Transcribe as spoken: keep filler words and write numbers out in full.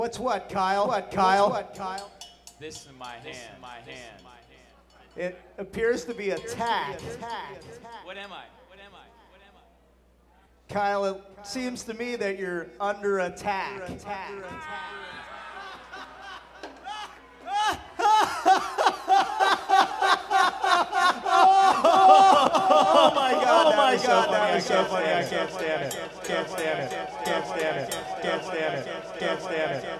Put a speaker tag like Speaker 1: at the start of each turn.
Speaker 1: What's what, Kyle? What, Kyle? What, Kyle?
Speaker 2: This in my hand. My hand.
Speaker 1: It appears to be a tack.
Speaker 2: What am I? What am I? What am I?
Speaker 1: Kyle, it seems to me that you're under attack. Oh my God! Oh my God! That was so funny. I can't stand it. Can't stand it. Can't stand it. Can't stand it. Can't stand it.